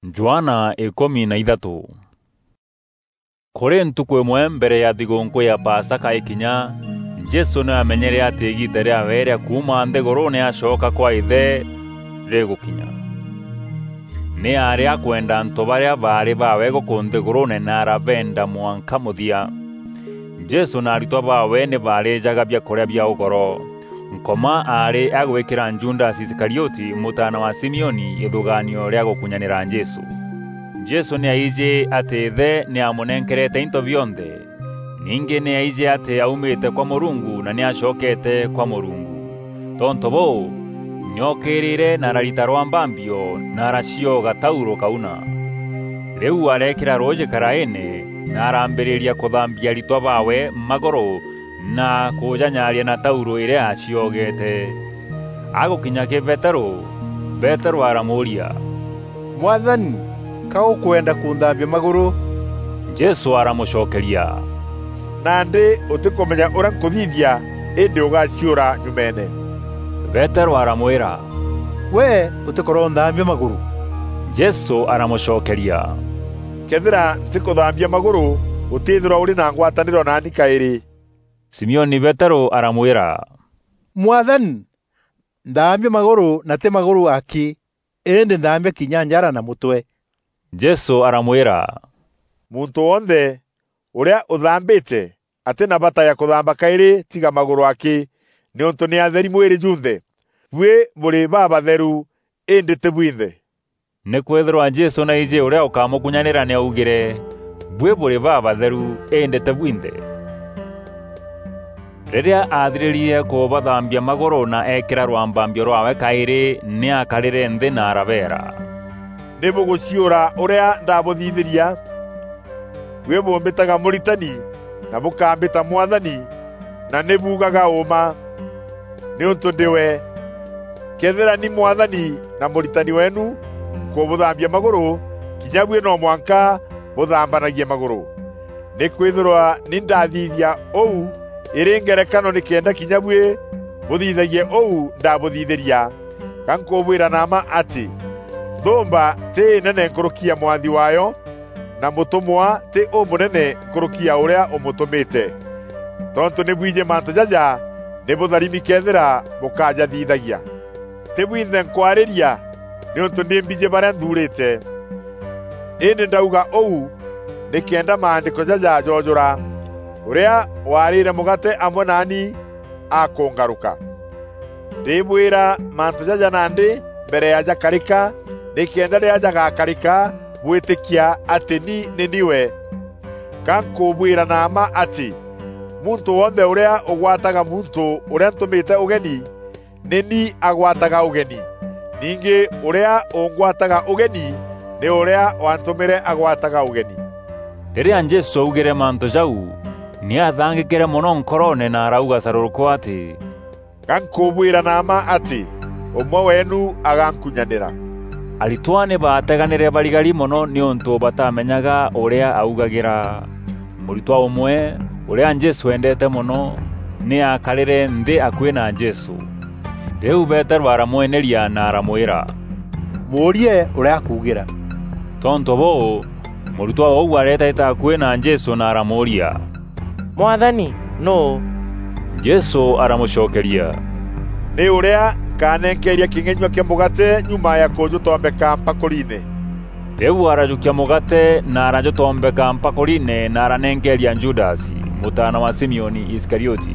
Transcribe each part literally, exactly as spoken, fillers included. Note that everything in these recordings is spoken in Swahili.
Joana ikumi na ithatu. Kuri ntuku imwe mbere ya thigunku ya Pasaka ikinya, Jesu ni amenyere ati igita ria were kuma nthiguru ni acoka kwa ithe rigukinya. Ni ari akwenda antu baria bari bawe guku nthiguru na arabenda mwanka muthia. Jesu na aritwa bawe ni bari jaga bia kuria bia ugoro. Nkoma ari agwikira Judas Iskarioti mutana wa Simeoni ithuganio ria gukunyanira Jesu. Jesu ni aije ati ithe ni amunenkerete into bionthe. Ninge ni aije ati aumite kwa Murungu na ni acokete kwa Murungu. Tonto bo nyokirire na rarita rwa mbambio na racio gatauro kauna. Riu arekira roje karaene na arambiriria kuthambia ritwa bawe magoro na kujanyaria na tauro ire aciogete. Agukinya ki Petero, Petero aramuria, Mwathani, ka ukwenda kunthambia maguru? Jesu aramucokeria, nandi utikumenya ura nkuthithia indi ugaciura nyumene. Petero aramwira, we utikoro nthambia maguru? Jesu aramucokeria, kethira ntikuthambia maguru utithira uri na ngwataniro nani kairi. Simeoni Petero aramwira, Mwathani, nthambia maguru na te maguru aki, indi nthambia kinya njara na mutwe. Jesu aramwira, muntu wothe uria uthambite ati na bata ya kuthamba kairi tiga maguru aki, ni untu ni atheri mwiri junthe. Bwe buri babatheru indi te bwinthe. Ni kwethirwa Jesu na ije uria ukamukunyanira ni augire, bwe buri babatheru indi te bwinthe. Riria athiririe kubathambia maguru na ekira rwambambio rwawe kairi ni akarire nthi na arabera, ni buguciura uria ndabuthithiria. We bumbitaga muritani na bukambita Mwathani, na ni bugaga uma. Ni untu ndiwe kethira ni Mwathani na muritani wenu kubuthambia maguru, kinya bwe no mwanka buthambanagie maguru. Ni kwithirwa ni ndathithia ou iri ngerekano ni kenda kinya bwe buthithagie ou ndabuthithiria. Kankubwira nama ati thumba ti nene nkurukia mwathi wayo, na mutumwa ti umunene nkurukia uria umutumite. Tontu ni bwije mantu jaja ni butharimi kethira bukaja thithagia. Ti bwinthe nkwariria ni untu ndi mbije baria nthurite. Indi ndauga ou ni kenda maandiko jaja jojura uria warire mugate amwe nani akungaruka. Ndibwira mantu jaja nandi mbere ya jakarika, ni kenda ria jagakarika bwitikia ati ni ni niwe. Kankubwira nama ati muntu wothe uria ugwataga muntu uria ntumite ugeni ni ni agwataga ugeni. Ningi uria ungwataga ugeni ni uria wantumire agwataga ugeni. Riria Jesu augire mantu jau ni athangikire muno nkorone na arauga saruruko ati, kankubwira nama ati umwe wenu agankunyanira. Aritwane bateganire barigari muno ni untu batamenyaga uria augagira. Muritwa umwe uria Jesu endete muno ni akarire nthi akwi na Jesu. Riu Petero aramweneria na aramwira, murie uria akugira. Tonto bo muritwa ou aretaita akwi na Jesu na aramuria, Mwathani, no? Jesu aramucokeria, ni uria nkanenkeria kingenywa kia mugate nyuma ya kujutombeka mpakurine. Riu arajukia mugate na arajutombeka mpakurine na aranenkeria Judas mutana wa Simeoni Iskarioti.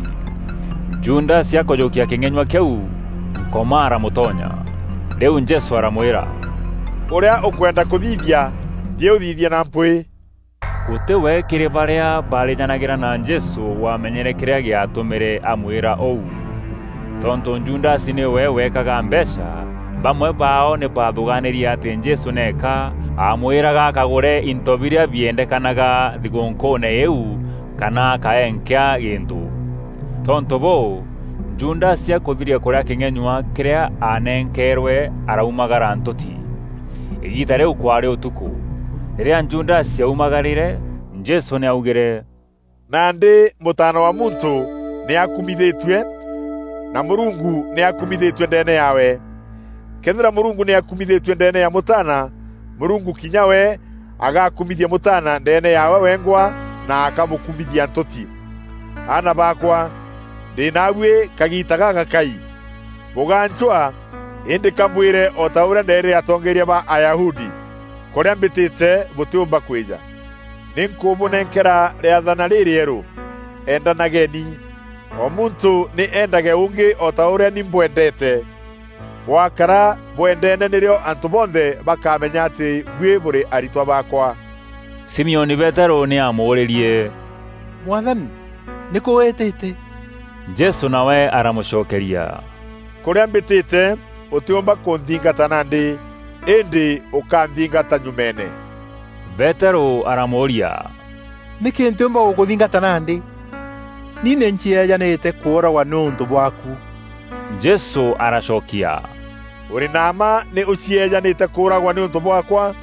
Judas yakojukia kingenywa kiu nkoma aramutonya. Riu Jesu aramwira, uria ukwenda kuthithia thie uthithia na mpui. Gutiwe kiri baria barijanagira na Jesu wamenyere kiria giatumire amwira ou. Tonto Judas ni we wekaga mbeca, bamwe bao ni bathuganiria ati Jesu neka amwiraga akagure into biria biendekanaga thigunkune eu kana kaenkia gintu. Tonto bo Judas yakuthiria kuria kingenywa kiria anenkerwe araumagara ntuti. Igita riu kwari utuku. Riria Judas yaumagarire, Jesu ni augire, nandi mutana wa muntu ni akumithitwe, na Murungu ni akumithitwe ndene yawe. Kethira Murungu ni akumithitwe ndene ya mutana, Murungu kinya we agakumithia mutana ndene yawe wengwa na akamukumithia ntoti. Ana bakwa ndinawe kagita gaka kai muganchwa indi kamwire otaura ndere atongeria ba Ayahudi koria mbitite butumba kwija ninkubunenkera riathana ririero enda nageni omuntu ni endage ungi otaura nimbwendete wakara bwendene nirio antu bonthe bakamenya ati bwe buri aritwa bakwa. Simeoni Petero ni amuririe, Mwathani, niko wetete? Jesu nawe aramucokeria, kuria mbitite utiumba kunthingata nandi indi ukanthingata nyumene. Petero aramuria, Niki ntiumba gukuthingata nandi? Nine nchiejanite kuoragwa nuntu bwaku. Jesu aracokia, Uri nama ni uciejanite kuragwa nuntu bwakwa?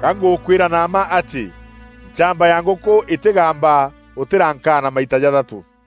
Kangukwira nama ati nchamba yanguku itigamba utirankana maita jathatu.